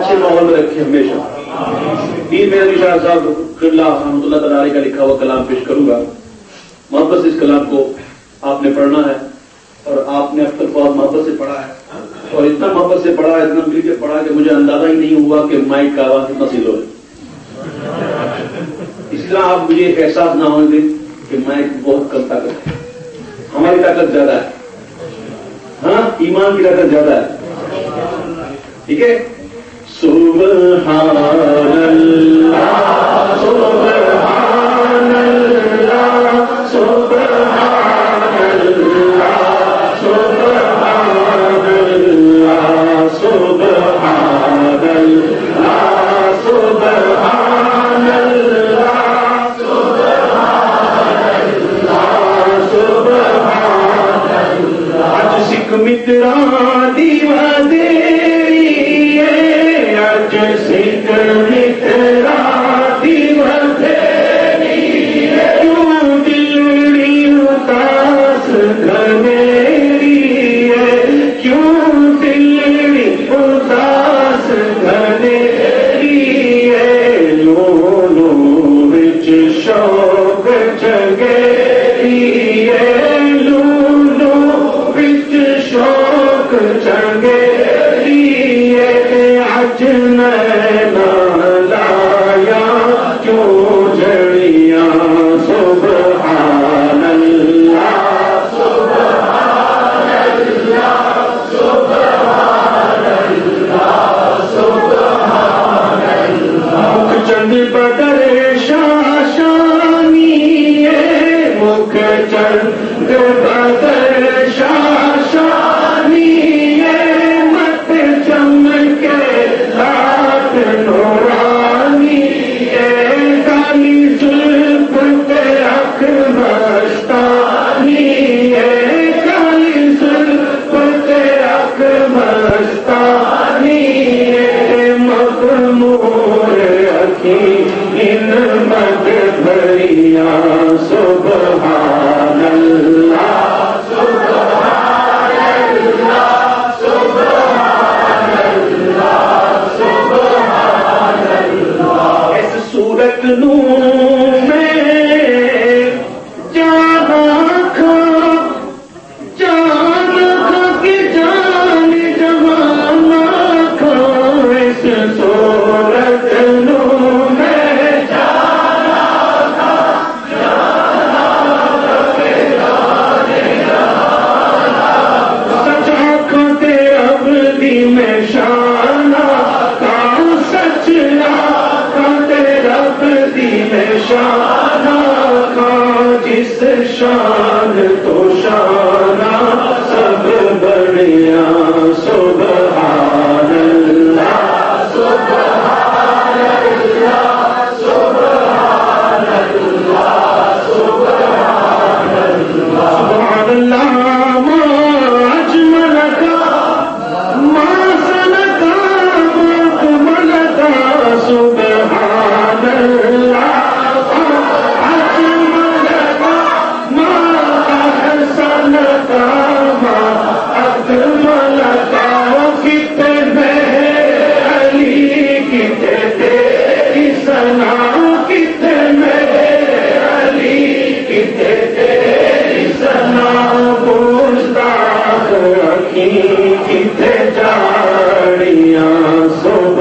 اچھے ماحول میں رکھے ہمیشہ. پیر میرا علی شاہ صاحب قبلہ رحمۃ اللہ تعالی علیہ کا لکھا ہوا کلام پیش کروں گا. محبت سے اس کلام کو آپ نے پڑھنا ہے اور آپ نے اب تک بہت محبت سے پڑھا ہے اور اتنا محبت سے پڑھا ہے, اتنا مل کے پڑھا کہ مجھے اندازہ ہی نہیں ہوا کہ مائک کا آواز کتنا سیل ہو. اس طرح آپ مجھے ایک احساس نہ ہونے دیں کہ مائک بہت کم طاقت ہے. ہماری طاقت زیادہ ہے, ہاں ایمان کی طاقت زیادہ ہے. ٹھیک ہے. سبحان اللہ سبحان اللہ سبحان اللہ سبحان اللہ سبحان اللہ سبحان اللہ سبحان اللہ. آج سکھ مترا دیوا دیری ہے, آج سکھ مترا دیوا دیری ہے, کیوں دلڑی اداس گھنیری ہے, کیوں دلڑی اداس گھنیری ہے, لو لو وچ شوق جگیری ہے, لو لو وچ شوق جگیری ہے, اج نینا لایا کیوں جڑیاں. سبحان اللہ سبحان اللہ سبحان اللہ سبحان اللہ. مکھ چند بدر شاشانی ہے, مکھ چند بدر شاشانی ہے, مت چمکے لاٹ نورانی ہے, کالی زلف پہ اکھ مستانی ہے, کالی زلف پہ اکھ مستانی ہے, مغمور اکھیں ان مد بھریاں. سبحان اللہ سبحان اللہ سبحان اللہ سبحان اللہ. اس صورت نو میں جان کھا کہ جان جہان کھا, اس صورت نو میں جان کھا سچا کھاتے ابدی میں شانہ کا, سچ کھاتے ابدی میں شانہ کا, جس شان تو شانہ سب بڑھیا. سبحان اللہ سبحان اللہ سبحان اللہ سبحان اللہ سبحان اللہ. ما اجمل کا ما سنکا ما کمل کا. سبحان اللہ اجمل کا ما احسن کا ما اکمل کا. کتنے علی کتنے تیری ثنا, کتنے علی کتنے تیری ثنا, گستاخ رکھی کتنے جاڑیاں.